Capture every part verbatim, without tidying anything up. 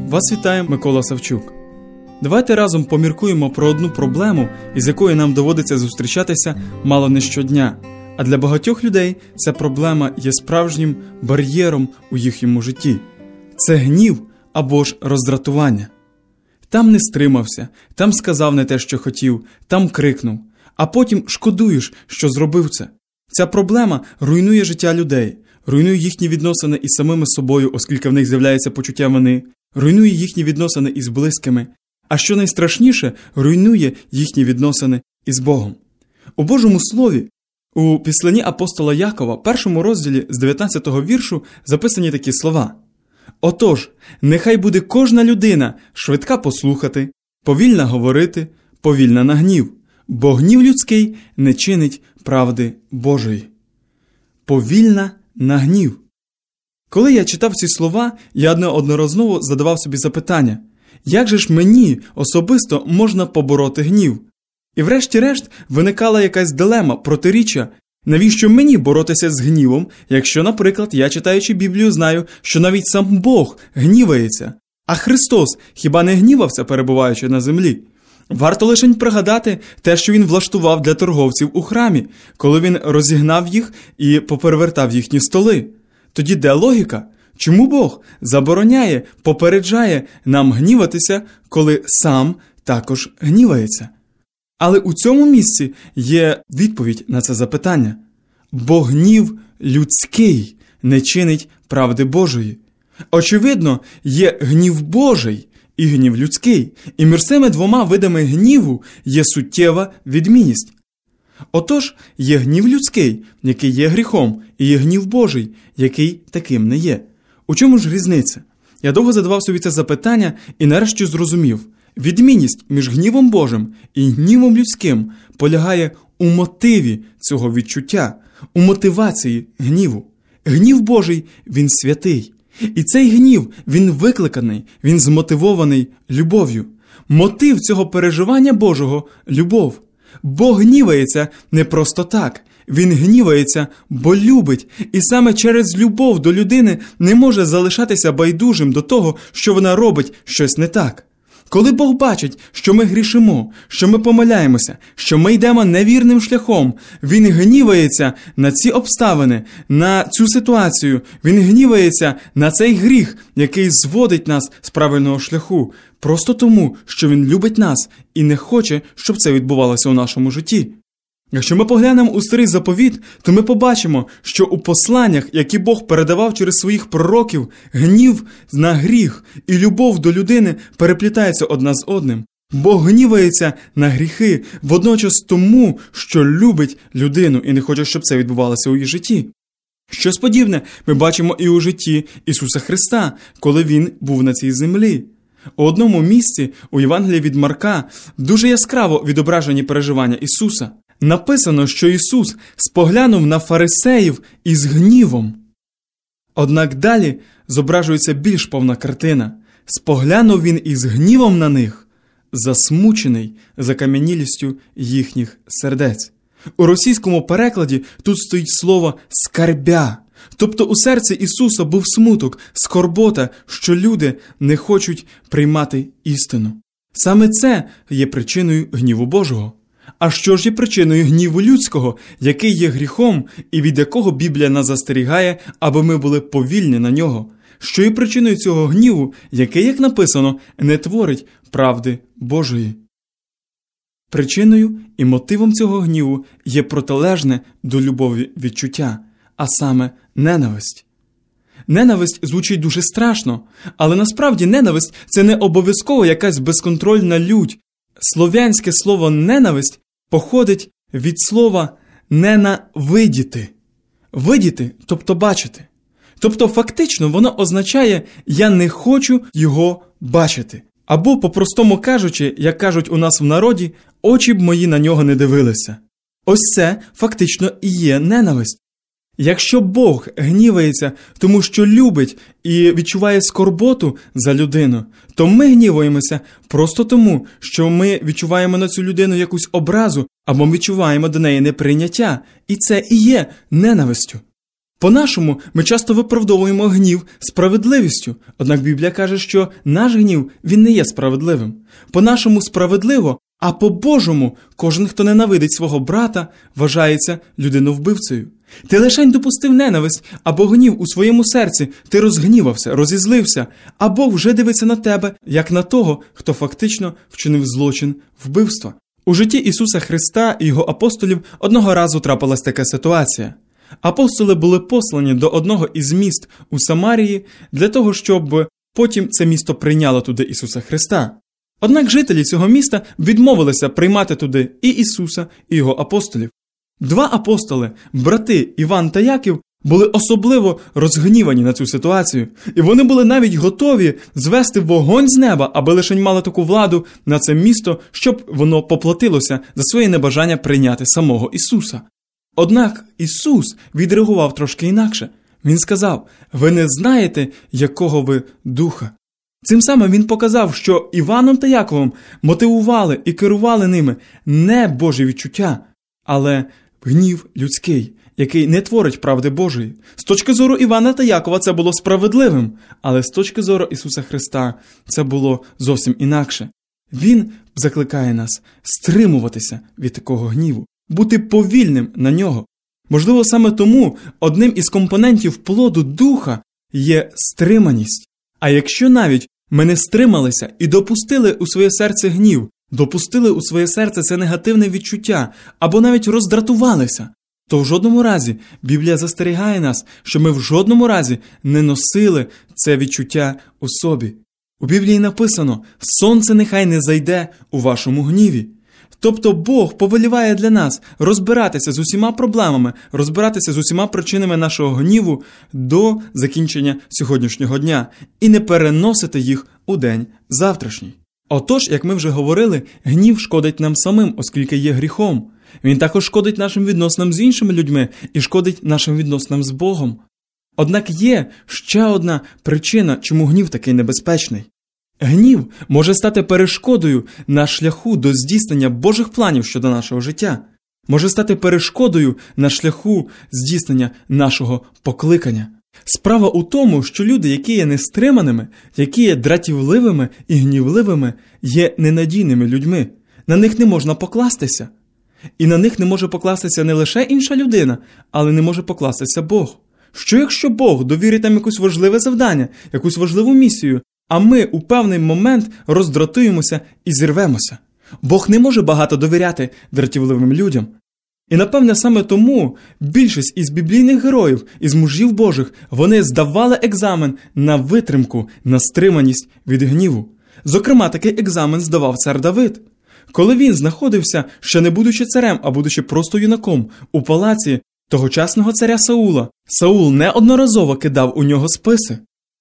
Вас вітає Микола Савчук. Давайте разом поміркуємо про одну проблему, із якою нам доводиться зустрічатися мало не щодня. А для багатьох людей ця проблема є справжнім бар'єром у їхньому житті. Це гнів або ж роздратування. Там не стримався, там сказав не те, що хотів, там крикнув, а потім шкодуєш, що зробив це. Ця проблема руйнує життя людей, руйнує їхні відносини із самими собою, оскільки в них з'являється почуття вини, руйнує їхні відносини із близькими, а що найстрашніше, руйнує їхні відносини із Богом. У Божому Слові, у післанні апостола Якова, першому розділі з дев'ятнадцятого віршу, записані такі слова. «Отож, нехай буде кожна людина швидка послухати, повільна говорити, повільна на гнів, бо гнів людський не чинить правди Божої». Повільна на гнів. Коли я читав ці слова, я неодноразово задавав собі запитання, як же ж мені особисто можна побороти гнів? І врешті-решт виникала якась дилема, протиріччя, навіщо мені боротися з гнівом, якщо, наприклад, я, читаючи Біблію, знаю, що навіть сам Бог гнівається, а Христос хіба не гнівався, перебуваючи на землі? Варто лише пригадати те, що Він влаштував для торговців у храмі, коли Він розігнав їх і поперевертав їхні столи. Тоді де логіка? Чому Бог забороняє, попереджає нам гніватися, коли сам також гнівається? Але у цьому місці є відповідь на це запитання. Бо гнів людський не чинить правди Божої. Очевидно, є гнів Божий і гнів людський, і між цими двома видами гніву є суттєва відмінність. Отож, є гнів людський, який є гріхом, і є гнів Божий, який таким не є. У чому ж різниця? Я довго задавав собі це запитання і нарешті зрозумів. Відмінність між гнівом Божим і гнівом людським полягає у мотиві цього відчуття, у мотивації гніву. Гнів Божий, він святий. І цей гнів, він викликаний, він змотивований любов'ю. Мотив цього переживання Божого – любов. Бог гнівається не просто так. Він гнівається, бо любить, і саме через любов до людини не може залишатися байдужим до того, що вона робить щось не так. Коли Бог бачить, що ми грішимо, що ми помиляємося, що ми йдемо невірним шляхом, Він гнівається на ці обставини, на цю ситуацію, Він гнівається на цей гріх, який зводить нас з правильного шляху, просто тому, що Він любить нас і не хоче, щоб це відбувалося у нашому житті. Якщо ми поглянемо у Старий Заповіт, то ми побачимо, що у посланнях, які Бог передавав через своїх пророків, гнів на гріх і любов до людини переплітаються одна з одним. Бог гнівається на гріхи, водночас тому, що любить людину і не хоче, щоб це відбувалося у її житті. Щось подібне ми бачимо і у житті Ісуса Христа, коли Він був на цій землі. У одному місці, у Євангелії від Марка, дуже яскраво відображені переживання Ісуса. Написано, що Ісус споглянув на фарисеїв із гнівом. Однак далі зображується більш повна картина. Споглянув Він із гнівом на них, засмучений закам'янілістю їхніх сердець. У російському перекладі тут стоїть слово «скарбя». Тобто у серці Ісуса був смуток, скорбота, що люди не хочуть приймати істину. Саме це є причиною гніву Божого. А що ж є причиною гніву людського, який є гріхом і від якого Біблія нас застерігає, аби ми були повільні на нього? Що є причиною цього гніву, який, як написано, не творить правди Божої? Причиною і мотивом цього гніву є протилежне до любові відчуття, а саме ненависть. Ненависть звучить дуже страшно, але насправді ненависть – це не обов'язково якась безконтрольна лють. Слов'янське слово «ненависть» походить від слова «ненавидіти». Видіти, тобто бачити. Тобто фактично воно означає «я не хочу його бачити». Або, по-простому кажучи, як кажуть у нас в народі, «очі б мої на нього не дивилися». Ось це фактично і є ненависть. Якщо Бог гнівається, тому що любить і відчуває скорботу за людину, то ми гніваємося просто тому, що ми відчуваємо на цю людину якусь образу, або ми відчуваємо до неї неприйняття. І це і є ненавистю. По-нашому, ми часто виправдовуємо гнів справедливістю, однак Біблія каже, що наш гнів, він не є справедливим. По-нашому справедливо, а по-божому кожен, хто ненавидить свого брата, вважається людиновбивцею. Ти лишень допустив ненависть або гнів у своєму серці, ти розгнівався, розізлився, а Бог вже дивиться на тебе, як на того, хто фактично вчинив злочин вбивства. У житті Ісуса Христа і Його апостолів одного разу трапилась така ситуація. Апостоли були послані до одного із міст у Самарії для того, щоб потім це місто прийняло туди Ісуса Христа. Однак жителі цього міста відмовилися приймати туди і Ісуса, і Його апостолів. Два апостоли, брати Іван та Яків, були особливо розгнівані на цю ситуацію, і вони були навіть готові звести вогонь з неба, аби лишень мали таку владу на це місто, щоб воно поплатилося за своє небажання прийняти самого Ісуса. Однак Ісус відреагував трошки інакше. Він сказав: «Ви не знаєте, якого ви духа». Цим самим він показав, що Іваном та Яковом мотивували і керували ними не Божі відчуття, але гнів людський, який не творить правди Божої. З точки зору Івана та Якова це було справедливим, але з точки зору Ісуса Христа це було зовсім інакше. Він закликає нас стримуватися від такого гніву, бути повільним на нього. Можливо, саме тому одним із компонентів плоду духа є стриманість. А якщо навіть ми не стрималися і допустили у своє серце гнів, допустили у своє серце це негативне відчуття, або навіть роздратувалися, то в жодному разі Біблія застерігає нас, що ми в жодному разі не носили це відчуття у собі. У Біблії написано: «Сонце нехай не зайде у вашому гніві». Тобто Бог повеліває для нас розбиратися з усіма проблемами, розбиратися з усіма причинами нашого гніву до закінчення сьогоднішнього дня і не переносити їх у день завтрашній. Отож, як ми вже говорили, гнів шкодить нам самим, оскільки є гріхом. Він також шкодить нашим відносинам з іншими людьми і шкодить нашим відносинам з Богом. Однак є ще одна причина, чому гнів такий небезпечний. Гнів може стати перешкодою на шляху до здійснення Божих планів щодо нашого життя. Може стати перешкодою на шляху здійснення нашого покликання. Справа у тому, що люди, які є нестриманими, які є дратівливими і гнівливими, є ненадійними людьми. На них не можна покластися. І на них не може покластися не лише інша людина, але не може покластися Бог. Що якщо Бог довірить нам якусь важливе завдання, якусь важливу місію, а ми у певний момент роздратуємося і зірвемося? Бог не може багато довіряти дратівливим людям. І, напевне, саме тому більшість із біблійних героїв, із мужів Божих, вони здавали екзамен на витримку, на стриманість від гніву. Зокрема, такий екзамен здавав цар Давид. Коли він знаходився, ще не будучи царем, а будучи просто юнаком, у палаці тогочасного царя Саула, Саул неодноразово кидав у нього списи.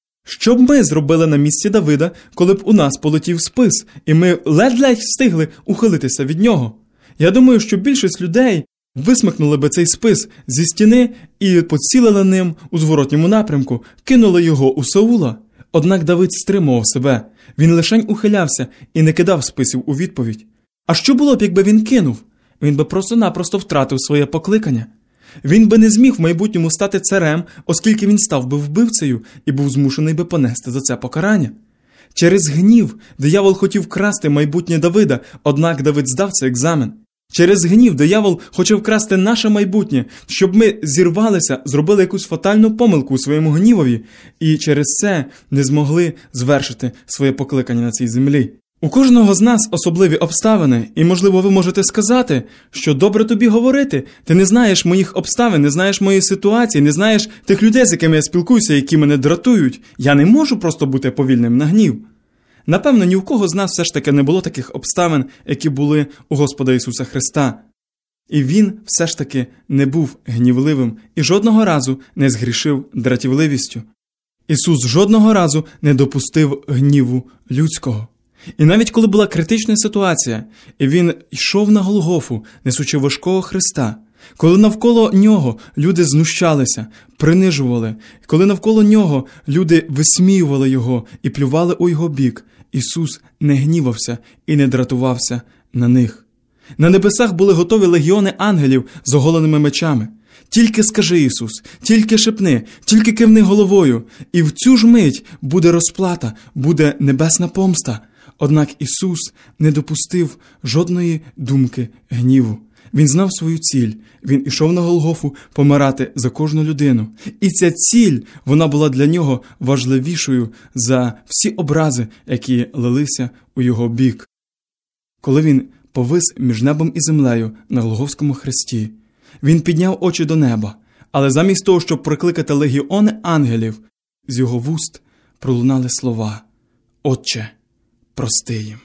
Що б ми зробили на місці Давида, коли б у нас полетів спис, і ми ледь-ледь встигли ухилитися від нього? Я думаю, що більшість людей висмикнули би цей спис зі стіни і поцілили ним у зворотньому напрямку, кинули його у Саула. Однак Давид стримував себе. Він лишень ухилявся і не кидав списів у відповідь. А що було б, якби він кинув? Він би просто-напросто втратив своє покликання. Він би не зміг в майбутньому стати царем, оскільки він став би вбивцею і був змушений би понести за це покарання. Через гнів диявол хотів красти майбутнє Давида, однак Давид здав цей екзамен. Через гнів диявол хоче вкрасти наше майбутнє, щоб ми зірвалися, зробили якусь фатальну помилку у своєму гнівові і через це не змогли звершити своє покликання на цій землі. У кожного з нас особливі обставини, і, можливо, ви можете сказати, що добре тобі говорити, ти не знаєш моїх обставин, не знаєш моєї ситуації, не знаєш тих людей, з якими я спілкуюся, які мене дратують. Я не можу просто бути повільним на гнів. Напевно, ні в кого з нас все ж таки не було таких обставин, які були у Господа Ісуса Христа. І Він все ж таки не був гнівливим і жодного разу не згрішив дратівливістю. Ісус жодного разу не допустив гніву людського. І навіть коли була критична ситуація, і Він йшов на Голгофу, несучи важкого Христа, коли навколо Нього люди знущалися, принижували, коли навколо Нього люди висміювали Його і плювали у Його бік, Ісус не гнівався і не дратувався на них. На небесах були готові легіони ангелів з оголеними мечами. Тільки скажи, Ісус, тільки шепни, тільки кивни головою, і в цю ж мить буде розплата, буде небесна помста. Однак Ісус не допустив жодної думки гніву. Він знав свою ціль. Він ішов на Голгофу помирати за кожну людину. І ця ціль, вона була для нього важливішою за всі образи, які лилися у його бік. Коли він повис між небом і землею на Голгофському хресті, він підняв очі до неба, але замість того, щоб прикликати легіони ангелів, з його вуст пролунали слова: «Отче, прости їм».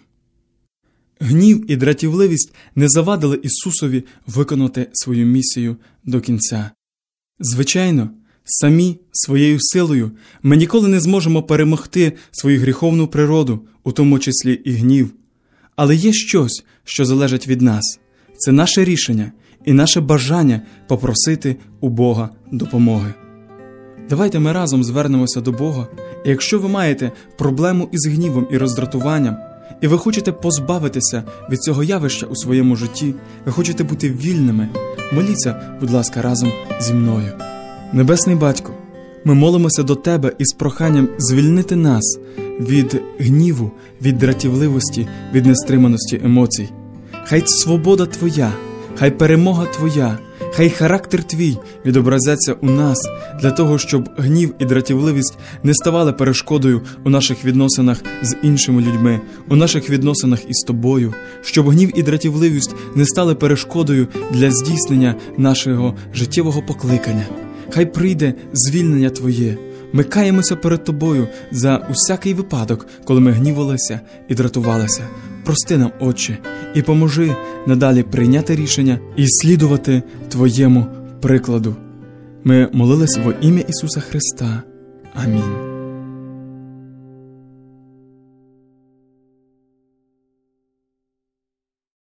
Гнів і дратівливість не завадили Ісусові виконати свою місію до кінця. Звичайно, самі своєю силою ми ніколи не зможемо перемогти свою гріховну природу, у тому числі і гнів. Але є щось, що залежить від нас. Це наше рішення і наше бажання попросити у Бога допомоги. Давайте ми разом звернемося до Бога, і якщо ви маєте проблему із гнівом і роздратуванням, і ви хочете позбавитися від цього явища у своєму житті, ви хочете бути вільними, моліться, будь ласка, разом зі мною. Небесний Батько, ми молимося до Тебе із проханням звільнити нас від гніву, від дратівливості, від нестриманості емоцій. Хай свобода Твоя, хай перемога Твоя, хай характер Твій відобразяться у нас для того, щоб гнів і дратівливість не ставали перешкодою у наших відносинах з іншими людьми, у наших відносинах із Тобою, щоб гнів і дратівливість не стали перешкодою для здійснення нашого життєвого покликання. Хай прийде звільнення Твоє. Ми каємося перед Тобою за усякий випадок, коли ми гнівалися і дратувалися. Прости нам, Отче, і поможи надалі прийняти рішення і слідувати Твоєму прикладу. Ми молились во ім'я Ісуса Христа. Амінь.